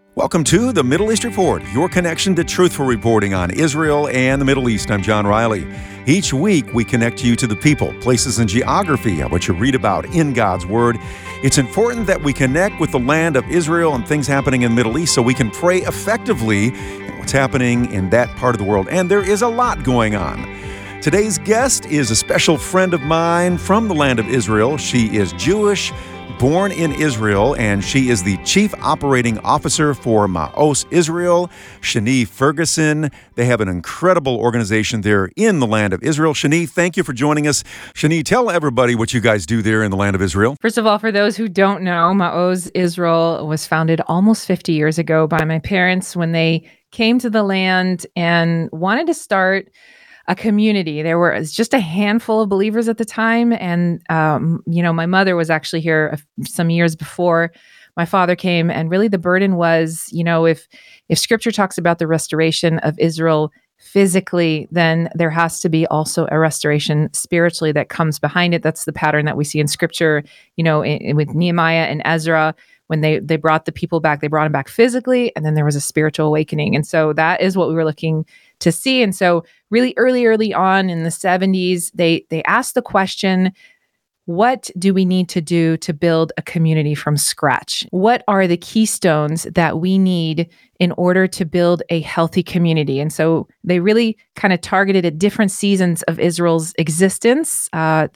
Welcome to the Middle East Report, your connection to truthful reporting on Israel and the Middle East. I'm John Riley. Each week, we connect you to the people, places, and geography of what you read about in God's Word. It's important that we connect with the land of Israel and things happening in the Middle East so we can pray effectively in what's happening in that part of the world. And there is a lot going on. Today's guest is a special friend of mine from the land of Israel. She is Jewish, born in Israel, and she is the Chief Operating Officer for Maos Israel, Shani Ferguson. They have an incredible organization there in the land of Israel. Shani, thank you for joining us. Shani, tell everybody what you guys do there in the land of Israel. First of all, for those who don't know, Maos Israel was founded almost 50 years ago by my parents when they came to the land and wanted to start a community. There was just a handful of believers at the time. And, my mother was actually here some years before my father came. And really the burden was, if scripture talks about the restoration of Israel physically, then there has to be also a restoration spiritually that comes behind it. That's the pattern that we see in scripture, with Nehemiah and Ezra. When they brought the people back, they brought them back physically, and then there was a spiritual awakening. And so that is what we were looking to see. And so really early on in the 70s, they asked the question, what do we need to do to build a community from scratch? What are the keystones that we need in order to build a healthy community? And so they really kind of targeted at different seasons of Israel's existence.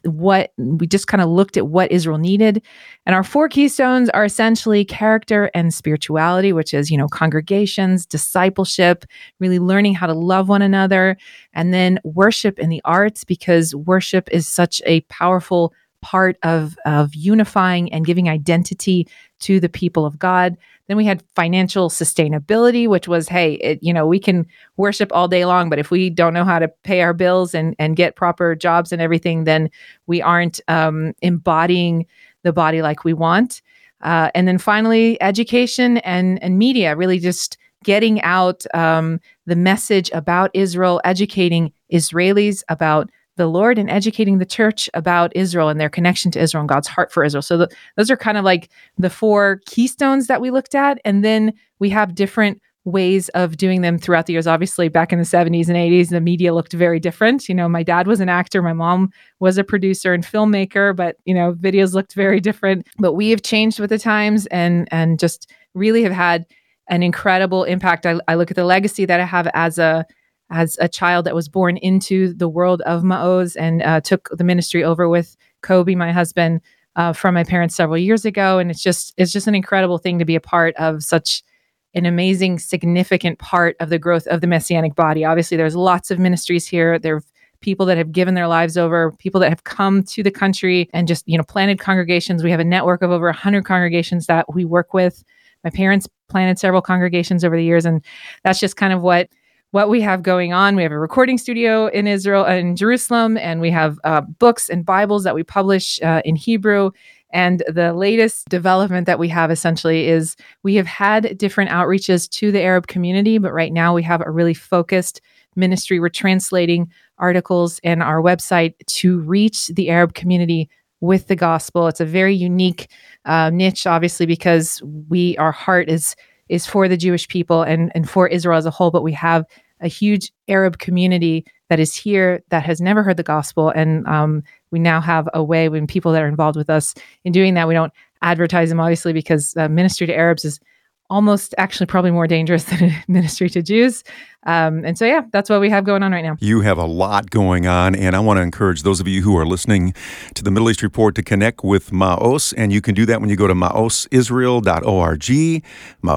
We just kind of looked at what Israel needed. And our four keystones are essentially character and spirituality, which is, congregations, discipleship, really learning how to love one another, and then worship and the arts, because worship is such a powerful part of unifying and giving identity to the people of God. Then we had financial sustainability, which was, we can worship all day long, but if we don't know how to pay our bills and get proper jobs and everything, then we aren't embodying the body like we want. And then finally, education and media, really just getting out the message about Israel, educating Israelis about the Lord, and educating the church about Israel and their connection to Israel and God's heart for Israel. So those are kind of like the four keystones that we looked at. And then we have different ways of doing them throughout the years. Obviously, back in the 70s and 80s, the media looked very different. My dad was an actor. My mom was a producer and filmmaker, but, videos looked very different. But we have changed with the times and just really have had an incredible impact. I look at the legacy that I have as a child that was born into the world of Maos and took the ministry over with Kobe, my husband, from my parents several years ago. And it's just an incredible thing to be a part of such an amazing, significant part of the growth of the Messianic body. Obviously, there's lots of ministries here. There are people that have given their lives over, people that have come to the country and just, planted congregations. We have a network of over 100 congregations that we work with. My parents planted several congregations over the years, and that's just kind of what we have going on. We have a recording studio in Israel, in Jerusalem, and we have books and Bibles that we publish in Hebrew. And the latest development that we have essentially is we have had different outreaches to the Arab community, but right now we have a really focused ministry. We're translating articles in our website to reach the Arab community with the gospel. It's a very unique niche, obviously, because our heart is for the Jewish people and for Israel as a whole, but we have a huge Arab community that is here that has never heard the gospel. And we now have a way when people that are involved with us in doing that, we don't advertise them, obviously, because ministry to Arabs is almost actually probably more dangerous than ministry to Jews. And so, that's what we have going on right now. You have a lot going on, and I want to encourage those of you who are listening to the Middle East Report to connect with Maos, and you can do that when you go to maosisrael.org,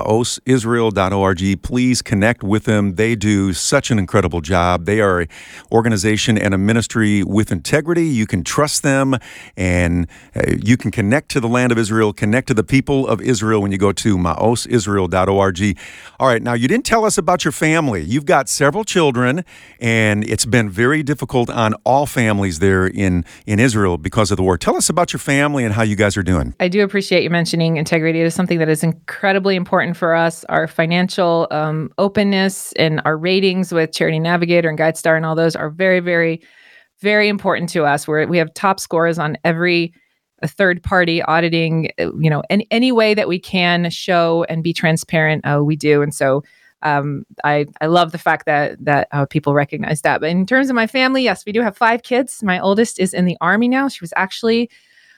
maosisrael.org. Please connect with them. They do such an incredible job. They are an organization and a ministry with integrity. You can trust them, and you can connect to the land of Israel, connect to the people of Israel when you go to maosisrael.org. All right, now you didn't tell us about your family. You've got several children, and it's been very difficult on all families there in Israel because of the war. Tell us about your family and how you guys are doing. I do appreciate you mentioning integrity. It is something that is incredibly important for us. Our financial openness and our ratings with Charity Navigator and GuideStar and all those are very, very, very important to us. We have top scores on every a third party auditing, any way that we can show and be transparent, we do. And so I love the fact that people recognize that. But in terms of my family, yes, we do have 5 kids. My oldest is in the Army now. She was actually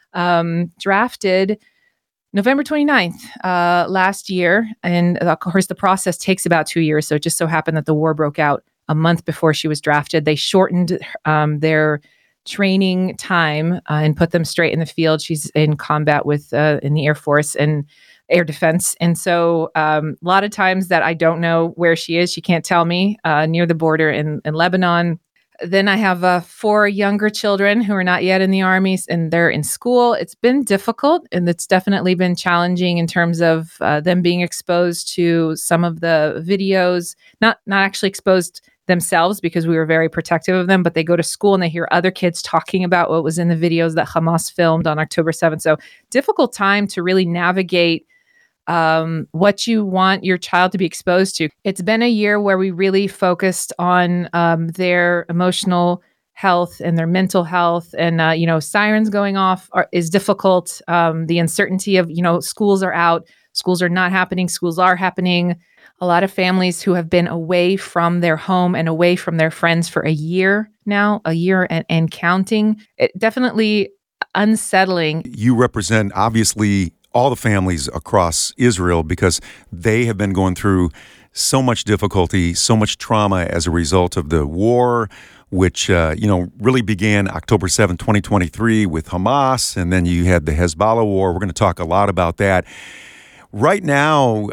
drafted November 29th last year. And of course, the process takes about 2 years. So it just so happened that the war broke out a month before she was drafted. They shortened their training time and put them straight in the field. She's in combat with in the Air Force and air defense. And so a lot of times that I don't know where she is. She can't tell me, near the border in Lebanon. Then I have 4 younger children who are not yet in the army, and they're in school. It's been difficult, and it's definitely been challenging in terms of them being exposed to some of the videos, not actually exposed themselves because we were very protective of them, but they go to school and they hear other kids talking about what was in the videos that Hamas filmed on October 7th. So difficult time to really navigate what you want your child to be exposed to. It's been a year where we really focused on their emotional health and their mental health. And, sirens going off is difficult. The uncertainty of, schools are out, schools are not happening, schools are happening. A lot of families who have been away from their home and away from their friends for a year now, and counting. It definitely unsettling. You represent, obviously, all the families across Israel because they have been going through so much difficulty, so much trauma as a result of the war, which, really began October 7, 2023 with Hamas, and then you had the Hezbollah war. We're going to talk a lot about that. Right now,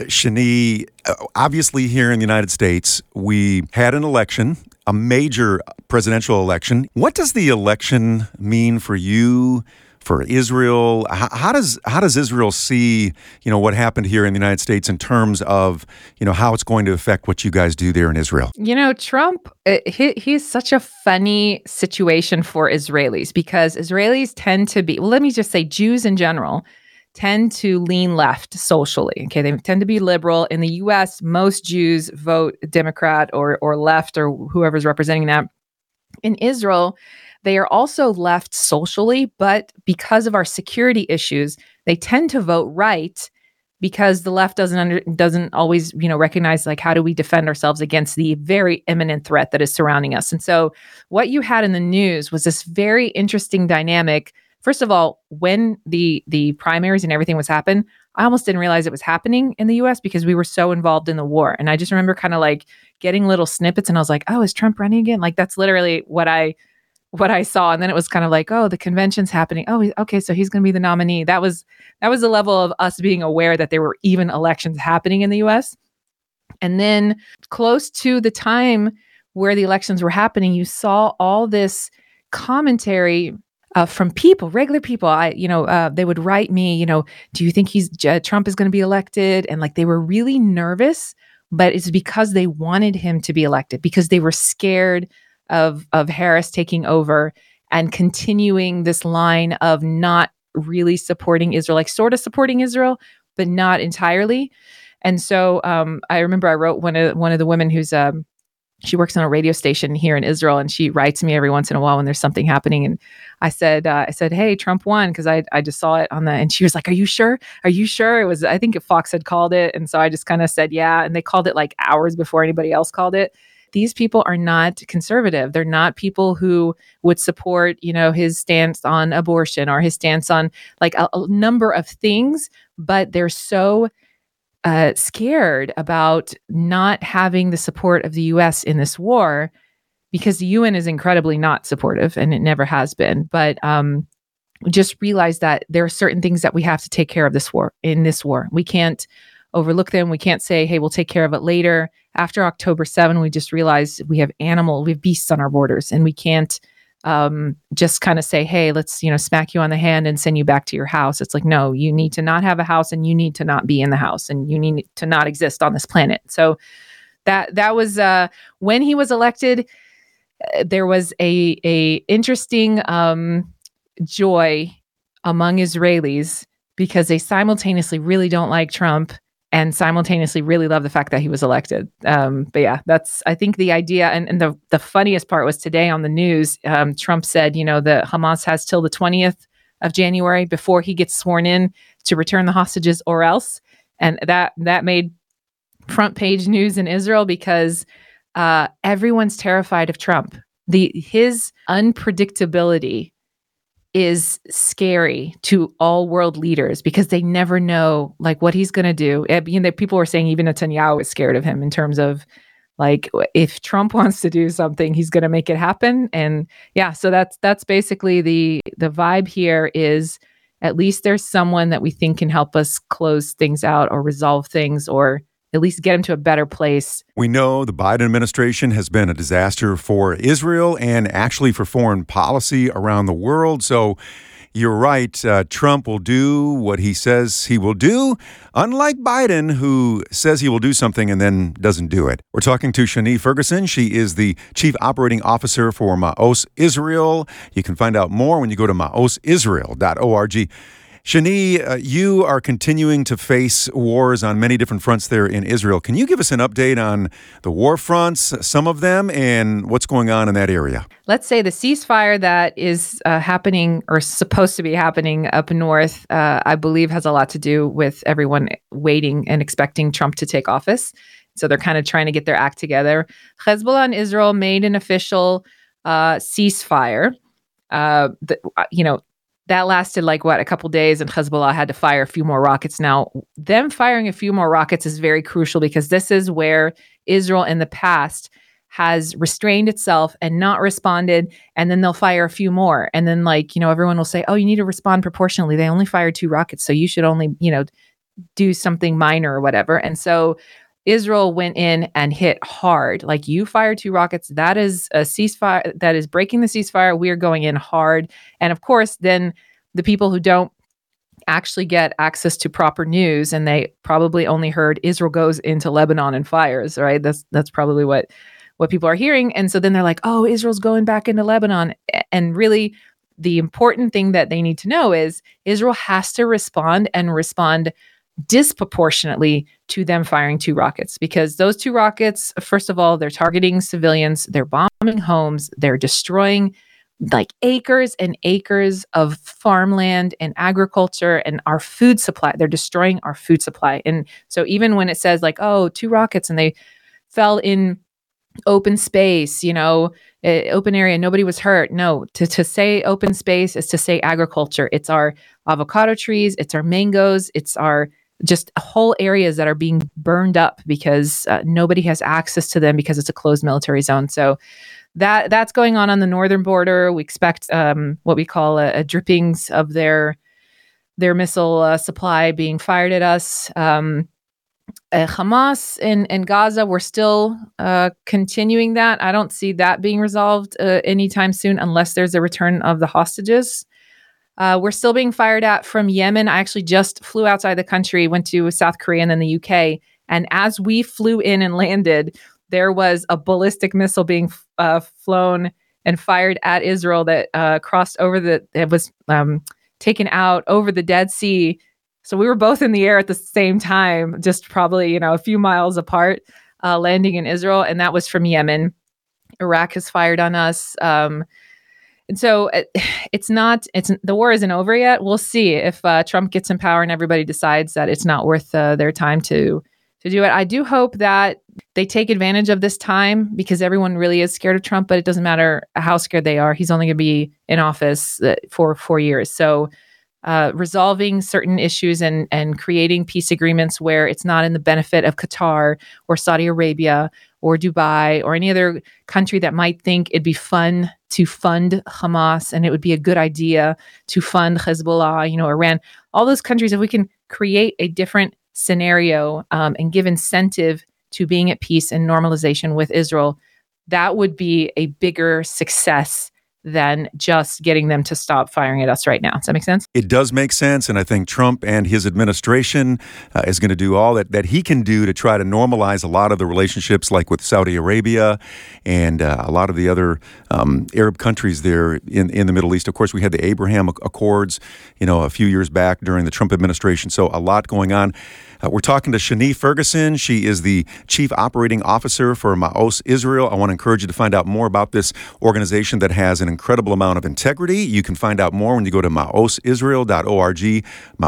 Shani, obviously here in the United States, we had an election, a major presidential election. What does the election mean for you, for Israel? How does Israel see, what happened here in the United States in terms of, how it's going to affect what you guys do there in Israel? Trump, he's such a funny situation for Israelis because Israelis tend to be, well, let me just say Jews in general tend to lean left socially. Okay, they tend to be liberal. In the U.S., most Jews vote Democrat or left or whoever's representing that. In Israel, they are also left socially, but because of our security issues, they tend to vote right because the left doesn't always recognize how do we defend ourselves against the very imminent threat that is surrounding us. And so, what you had in the news was this very interesting dynamic. First of all, when the primaries and everything was happening, I almost didn't realize it was happening in the U.S. because we were so involved in the war. And I just remember kind of getting little snippets, and I was like, "Oh, is Trump running again?" That's literally what I saw. And then it was kind of "Oh, the convention's happening. Oh, okay, so he's going to be the nominee." That was the level of us being aware that there were even elections happening in the U.S. And then close to the time where the elections were happening, you saw all this commentary from people, regular people. They would write me, do you think Trump is going to be elected? And they were really nervous, but it's because they wanted him to be elected because they were scared of Harris taking over and continuing this line of not really supporting Israel, sort of supporting Israel, but not entirely. And so I remember I wrote one of the women who's she works on a radio station here in Israel, and she writes me every once in a while when there's something happening. And I said, "Hey, Trump won," because I just saw it on and she was like, "Are you sure? Are you sure?" It was, I think Fox had called it, and so I just kind of said, "Yeah," and they called it hours before anybody else called it. These people are not conservative. They're not people who would support, his stance on abortion or his stance on a number of things, but they're so scared about not having the support of the U.S. in this war because the UN is incredibly not supportive, and it never has been. But just realize that there are certain things that we have to take care of in this war. We can't overlook them. We can't say, "Hey, we'll take care of it later." After October 7, we just realized we have beasts on our borders, and we can't just kind of say, "Hey, let's, smack you on the hand and send you back to your house." It's no, you need to not have a house, and you need to not be in the house, and you need to not exist on this planet. So that was when he was elected. There was a interesting joy among Israelis because they simultaneously really don't like Trump and simultaneously really love the fact that he was elected. But yeah, that's, I think, the idea. And the funniest part was today on the news, Trump said, that Hamas has till the 20th of January before he gets sworn in to return the hostages or else. And that made front page news in Israel because everyone's terrified of Trump. His unpredictability is scary to all world leaders because they never know like what he's going to do. People were saying even Netanyahu is scared of him in terms of like if Trump wants to do something, he's going to make it happen. And yeah, so that's basically the vibe here is at least there's someone that we think can help us close things out or resolve things or at least get him to a better place. We know the Biden administration has been a disaster for Israel and actually for foreign policy around the world. So you're right. Trump will do what he says he will do, unlike Biden, who says he will do something and then doesn't do it. We're talking to Shani Ferguson. She is the Chief Operating Officer for Maos Israel. You can find out more when you go to maosisrael.org. Shani, you are continuing to face wars on many different fronts there in Israel. Can you give us an update on the war fronts, some of them, and what's going on in that area? Let's say the ceasefire that is happening or supposed to be happening up north, I believe has a lot to do with everyone waiting and expecting Trump to take office. So they're kind of trying to get their act together. Hezbollah and Israel made an official ceasefire. That lasted a couple days, and Hezbollah had to fire a few more rockets. Now, them firing a few more rockets is very crucial because this is where Israel in the past has restrained itself and not responded, and then they'll fire a few more. And then, everyone will say, oh, you need to respond proportionally. They only fired 2 rockets, so you should only, do something minor or whatever. And so Israel went in and hit hard. Like, you fired 2 rockets. That is a ceasefire. That is breaking the ceasefire. We are going in hard. And of course, then the people who don't actually get access to proper news, and they probably only heard Israel goes into Lebanon and fires, right? That's probably what people are hearing. And so then they're like, oh, Israel's going back into Lebanon. And really, the important thing that they need to know is Israel has to respond disproportionately to them firing 2 rockets, because those 2 rockets, first of all, they're targeting civilians, they're bombing homes, they're destroying acres and acres of farmland and agriculture and our food supply. They're destroying our food supply. And so even when it says 2 rockets and they fell in open space, open area, nobody was hurt. No, to say open space is to say agriculture. It's our avocado trees, it's our mangoes, it's our just whole areas that are being burned up because nobody has access to them because it's a closed military zone. So that's going on the northern border. We expect what we call a drippings of their missile supply being fired at us. Hamas in Gaza, we're still continuing that. I don't see that being resolved anytime soon unless there's a return of the hostages. We're still being fired at from Yemen. I actually just flew outside the country, went to South Korea and then the UK. And as we flew in and landed, there was a ballistic missile being flown and fired at Israel that crossed over it was taken out over the Dead Sea. So we were both in the air at the same time, just probably, a few miles apart, landing in Israel. And that was from Yemen. Iraq has fired on us. And so the war isn't over yet. We'll see if Trump gets in power and everybody decides that it's not worth their time to do it. I do hope that they take advantage of this time because everyone really is scared of Trump, but it doesn't matter how scared they are. He's only going to be in office for 4 years. So resolving certain issues and creating peace agreements where it's not in the benefit of Qatar or Saudi Arabia or Dubai or any other country that might think it'd be fun to fund Hamas and it would be a good idea to fund Hezbollah, Iran, all those countries. If we can create a different scenario and give incentive to being at peace and normalization with Israel, that would be a bigger success than just getting them to stop firing at us right now. Does that make sense? It does make sense, and I think Trump and his administration is going to do all that he can do to try to normalize a lot of the relationships, like with Saudi Arabia and a lot of the other Arab countries there in the Middle East. Of course, we had the Abraham Accords, a few years back during the Trump administration, so a lot going on. We're talking to Shani Ferguson. She is the Chief Operating Officer for Ma'os Israel. I want to encourage you to find out more about this organization that has an incredible amount of integrity. You can find out more when you go to maosisrael.org,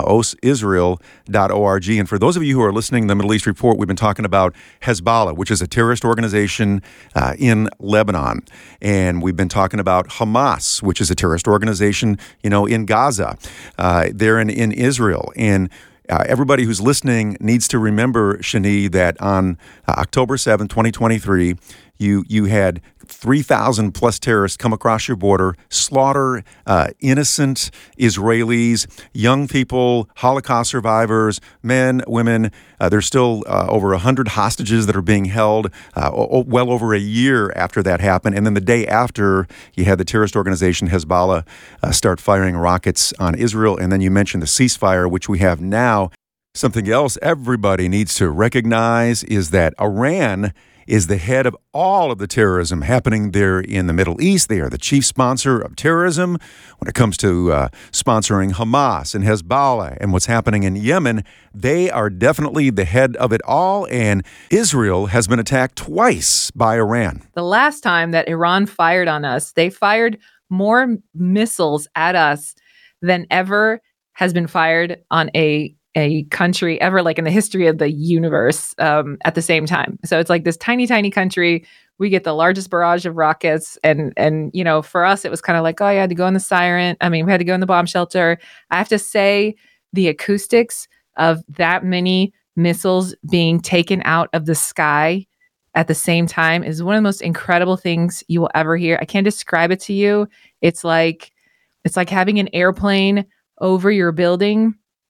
maosisrael.org. And for those of you who are listening to the Middle East Report, we've been talking about Hezbollah, which is a terrorist organization in Lebanon. And we've been talking about Hamas, which is a terrorist organization, in Gaza. They're in Israel. And everybody who's listening needs to remember, Shani, that on October 7, 2023, you had 3,000 plus terrorists come across your border, slaughter innocent Israelis, young people, Holocaust survivors, men, women. There's still over 100 hostages that are being held well over a year after that happened. And then the day after, you had the terrorist organization Hezbollah start firing rockets on Israel. And then you mentioned the ceasefire, which we have now. Something else everybody needs to recognize is that Iran is the head of all of the terrorism happening there in the Middle East. They are the chief sponsor of terrorism when it comes to sponsoring Hamas and Hezbollah and what's happening in Yemen. They are definitely the head of it all, and Israel has been attacked twice by Iran. The last time that Iran fired on us, they fired more missiles at us than ever has been fired on a country ever, like in the history of the universe, at the same time. So it's like this tiny, tiny country. We get the largest barrage of rockets. And for us, it was kind of like, oh, you had to go in the siren. I mean, we had to go in the bomb shelter. I have to say the acoustics of that many missiles being taken out of the sky at the same time is one of the most incredible things you will ever hear. I can't describe it to you. It's like having an airplane over your building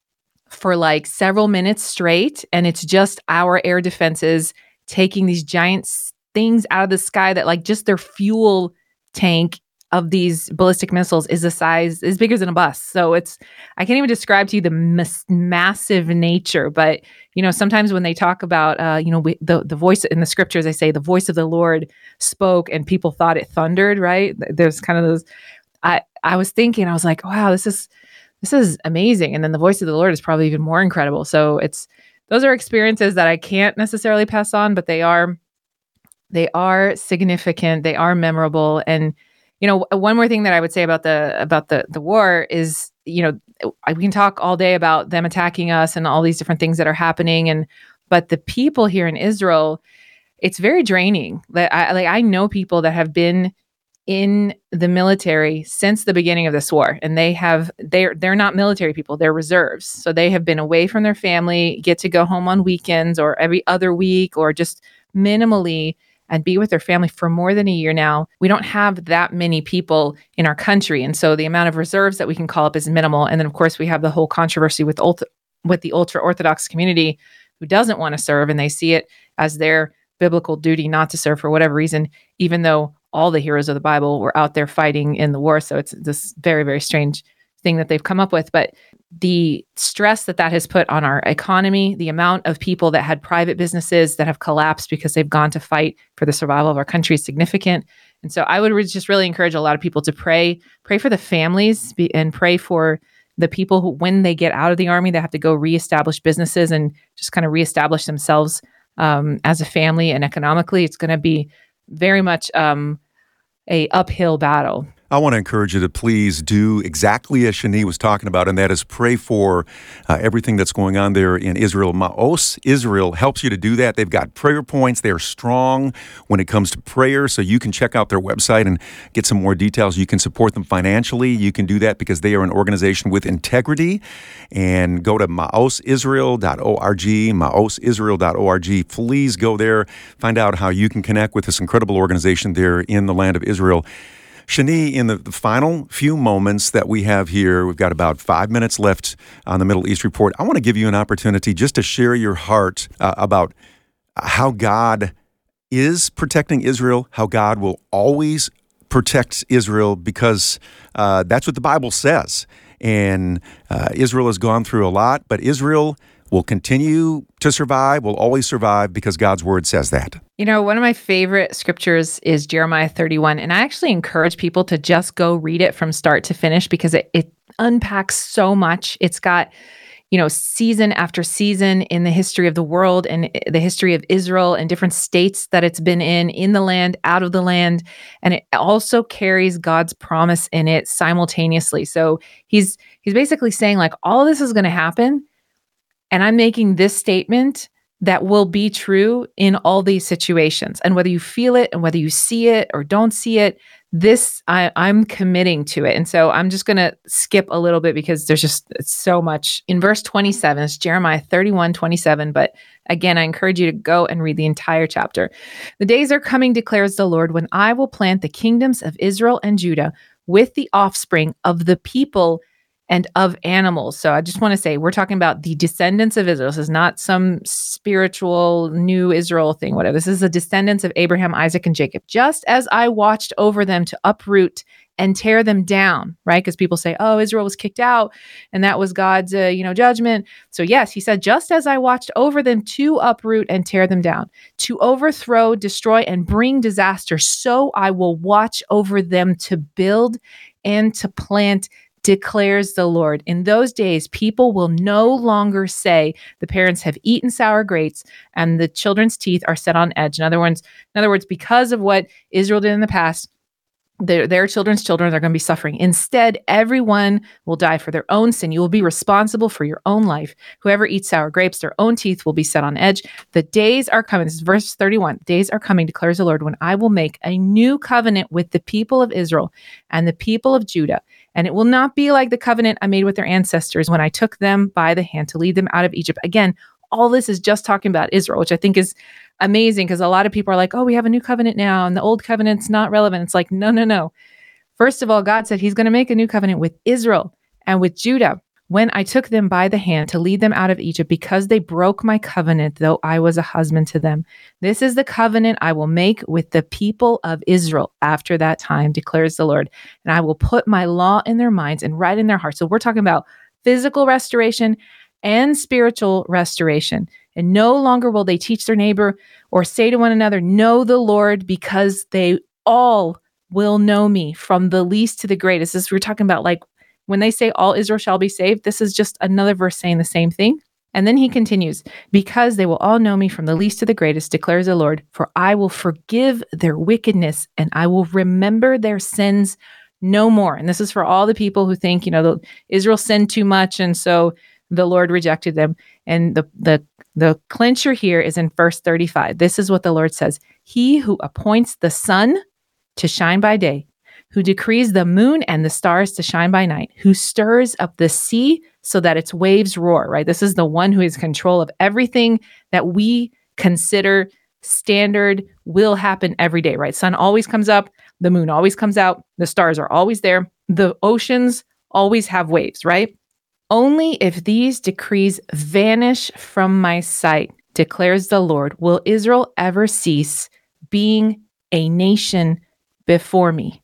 for like several minutes straight, and it's just our air defenses taking these giant things out of the sky that, like, just their fuel tank of these ballistic missiles is is bigger than a bus. So I can't even describe to you the massive nature. But sometimes when they talk about the voice in the scriptures, they say the voice of the Lord spoke and people thought it thundered, right? There's kind of those. I was thinking, I was like, wow, this is amazing. And then the voice of the Lord is probably even more incredible. So those are experiences that I can't necessarily pass on, but they are significant. They are memorable. And, one more thing that I would say about the war is, we can talk all day about them attacking us and all these different things that are happening. But the people here in Israel, it's very draining. I know people that have been in the military since the beginning of this war, and they're not military people, they're reserves. So they have been away from their family, get to go home on weekends or every other week or just minimally and be with their family for more than a year now. We don't have that many people in our country, and so the amount of reserves that we can call up is minimal. And then of course we have the whole controversy with the ultra-Orthodox community who doesn't want to serve, and they see it as their biblical duty not to serve for whatever reason, even though all the heroes of the Bible were out there fighting in the war. So it's this very, very strange thing that they've come up with. But the stress that has put on our economy, the amount of people that had private businesses that have collapsed because they've gone to fight for the survival of our country is significant. And so I would just really encourage a lot of people to pray for the families and pray for the people who, when they get out of the army, they have to go reestablish businesses and just kind of reestablish themselves as a family and economically. It's going to be very much a uphill battle. I want to encourage you to please do exactly as Shani was talking about, and that is pray for everything that's going on there in Israel. Ma'os Israel helps you to do that. They've got prayer points. They are strong when it comes to prayer, so you can check out their website and get some more details. You can support them financially. You can do that because they are an organization with integrity. And go to maosisrael.org, maosisrael.org. Please go there, find out how you can connect with this incredible organization there in the land of Israel. Shani, in the final few moments that we have here, we've got about 5 minutes left on the Middle East Report. I want to give you an opportunity just to share your heart about how God is protecting Israel, how God will always protect Israel, because that's what the Bible says. And Israel has gone through a lot, but Israel will continue to survive, will always survive, because God's word says that. One of my favorite scriptures is Jeremiah 31, and I actually encourage people to just go read it from start to finish because it unpacks so much. It's got, season after season in the history of the world and the history of Israel and different states that it's been in the land, out of the land. And it also carries God's promise in it simultaneously. So he's basically saying, like, all of this is going to happen. And I'm making this statement that will be true in all these situations. And whether you feel it and whether you see it or don't see it, I'm committing to it. And so I'm just going to skip a little bit because there's just so much. In verse 27, it's Jeremiah 31:27. But again, I encourage you to go and read the entire chapter. The days are coming, declares the Lord, when I will plant the kingdoms of Israel and Judah with the offspring of the people and of animals. So I just want to say, we're talking about the descendants of Israel. This is not some spiritual new Israel thing, whatever. This is the descendants of Abraham, Isaac, and Jacob. Just as I watched over them to uproot and tear them down, right? Because people say, oh, Israel was kicked out and that was God's, judgment. So yes, he said, just as I watched over them to uproot and tear them down, to overthrow, destroy, and bring disaster, so I will watch over them to build and to plant, declares the Lord. In those days, people will no longer say the parents have eaten sour grapes and the children's teeth are set on edge. In other words, because of what Israel did in the past, their children's children are going to be suffering. Instead, everyone will die for their own sin. You will be responsible for your own life. Whoever eats sour grapes, their own teeth will be set on edge. The days are coming. This is verse 31. Days are coming, declares the Lord, when I will make a new covenant with the people of Israel and the people of Judah. And it will not be like the covenant I made with their ancestors when I took them by the hand to lead them out of Egypt. Again, all this is just talking about Israel, which I think is amazing because a lot of people are like, oh, we have a new covenant now and the old covenant's not relevant. It's like, no. First of all, God said he's going to make a new covenant with Israel and with Judah when I took them by the hand to lead them out of Egypt because they broke my covenant, though I was a husband to them. This is the covenant I will make with the people of Israel after that time, declares the Lord. And I will put my law in their minds and write in their hearts. So we're talking about physical restoration and spiritual restoration. And no longer will they teach their neighbor or say to one another, know the Lord, because they all will know me from the least to the greatest. This we're talking about, like, when they say all Israel shall be saved, this is just another verse saying the same thing. And then he continues, because they will all know me from the least to the greatest, declares the Lord, for I will forgive their wickedness and I will remember their sins no more. And this is for all the people who think, Israel sinned too much and so the Lord rejected them. And the clincher here is in verse 35. This is what the Lord says. He who appoints the sun to shine by day, who decrees the moon and the stars to shine by night, who stirs up the sea so that its waves roar, right? This is the one who is in control of everything that we consider standard will happen every day, right? Sun always comes up, the moon always comes out, the stars are always there, the oceans always have waves, right? Only if these decrees vanish from my sight, declares the Lord, will Israel ever cease being a nation before me.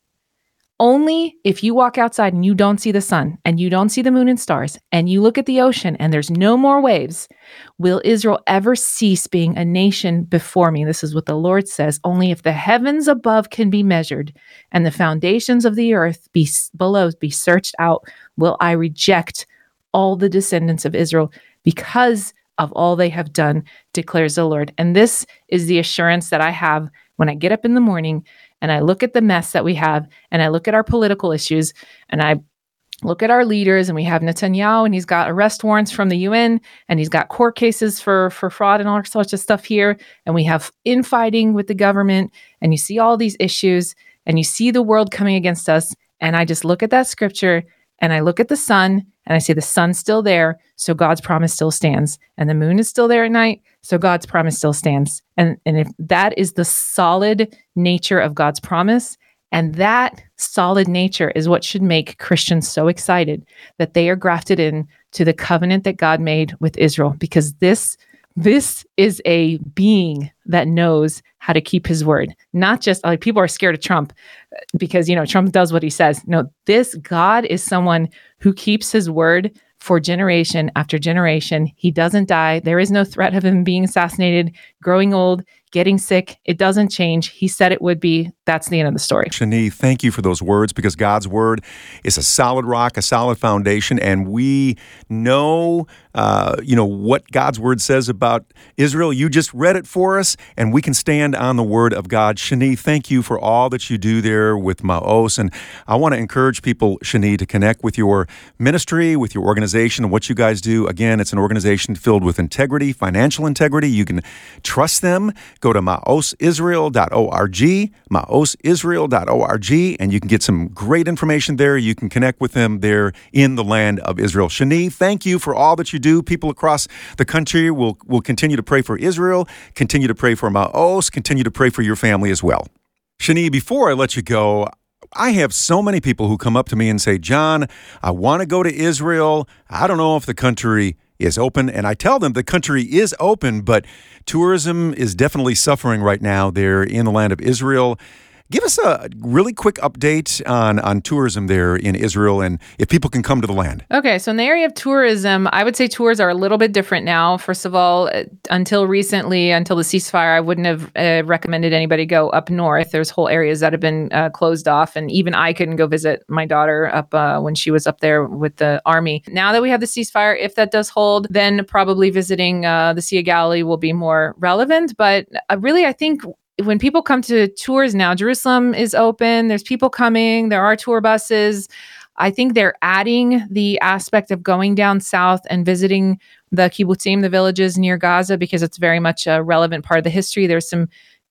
Only if you walk outside and you don't see the sun and you don't see the moon and stars and you look at the ocean and there's no more waves, will Israel ever cease being a nation before me. This is what the Lord says. Only if the heavens above can be measured and the foundations of the earth below be searched out, will I reject all the descendants of Israel because of all they have done, declares the Lord. And this is the assurance that I have when I get up in the morning and I look at the mess that we have and I look at our political issues and I look at our leaders, and we have Netanyahu and he's got arrest warrants from the UN and he's got court cases for fraud and all sorts of stuff here. And we have infighting with the government and you see all these issues and you see the world coming against us. And I just look at that scripture and I look at the sun and I say the sun's still there, so God's promise still stands. And the moon is still there at night, so God's promise still stands. And if that is the solid nature of God's promise, and that solid nature is what should make Christians so excited that they are grafted in to the covenant that God made with Israel, because this is a being that knows how to keep his word. Not just like people are scared of Trump because, Trump does what he says. No, this God is someone who keeps his word for generation after generation. He doesn't die. There is no threat of him being assassinated, growing old, getting sick. It doesn't change. He said it would be. That's the end of the story. Shani, thank you for those words, because God's word is a solid rock, a solid foundation, and we know, what God's word says about Israel. You just read it for us, and we can stand on the word of God. Shani, thank you for all that you do there with Ma'os, and I want to encourage people, Shani, to connect with your ministry, with your organization, and what you guys do. Again, it's an organization filled with integrity, financial integrity. You can trust them. Go to maosisrael.org, maosisrael.org, and you can get some great information there. You can connect with them there in the land of Israel. Shani, thank you for all that you do. People across the country will continue to pray for Israel, continue to pray for Maos, continue to pray for your family as well. Shani, before I let you go, I have so many people who come up to me and say, John, I want to go to Israel. I don't know if the country is open. And I tell them the country is open, but tourism is definitely suffering right now there in the land of Israel. Give us a really quick update on tourism there in Israel and if people can come to the land. Okay, so in the area of tourism, I would say tours are a little bit different now. First of all, until recently, until the ceasefire, I wouldn't have recommended anybody go up north. There's whole areas that have been closed off, and even I couldn't go visit my daughter up when she was up there with the army. Now that we have the ceasefire, if that does hold, then probably visiting the Sea of Galilee will be more relevant. But really, I think when people come to tours now, Jerusalem is open. There's people coming. There are tour buses. I think they're adding the aspect of going down south and visiting the kibbutzim, the villages near Gaza, because it's very much a relevant part of the history. There's some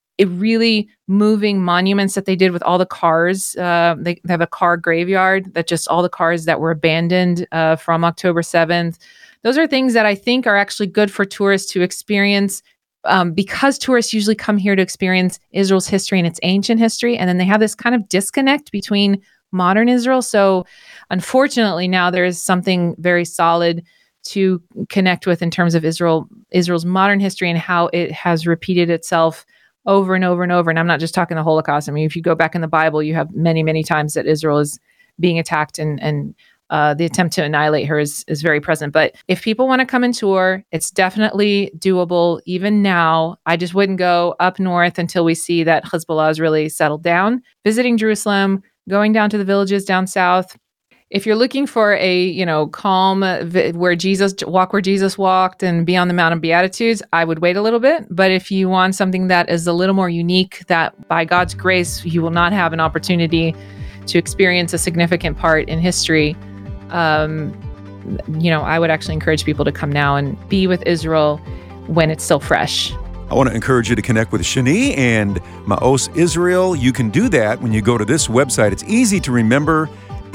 really moving monuments that they did with all the cars. They have a car graveyard that just all the cars that were abandoned from October 7th. Those are things that I think are actually good for tourists to experience. Because tourists usually come here to experience Israel's history and its ancient history, and then they have this kind of disconnect between modern Israel. So unfortunately, now there is something very solid to connect with in terms of Israel's modern history and how it has repeated itself over and over and over. And I'm not just talking the Holocaust. I mean, if you go back in the Bible, you have many, many times that Israel is being attacked and the attempt to annihilate her is very present. But if people want to come and tour, it's definitely doable even now. I just wouldn't go up north until we see that Hezbollah is really settled down. Visiting Jerusalem, going down to the villages down south. If you're looking for a, calm where Jesus walked and be on the Mount of Beatitudes, I would wait a little bit. But if you want something that is a little more unique, that by God's grace, you will not have an opportunity to experience a significant part in history, I would actually encourage people to come now and be with Israel when it's still fresh. I want to encourage you to connect with Shani and Maos Israel. You can do that when you go to this website. It's easy to remember,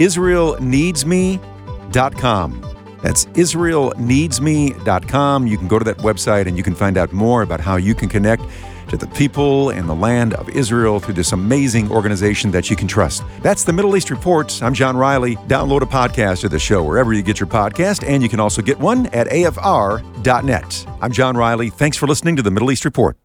IsraelNeedsMe.com. That's IsraelNeedsMe.com. You can go to that website and you can find out more about how you can connect to the people and the land of Israel through this amazing organization that you can trust. That's the Middle East Report. I'm John Riley. Download a podcast of the show wherever you get your podcast, and you can also get one at afr.net. I'm John Riley. Thanks for listening to the Middle East Report.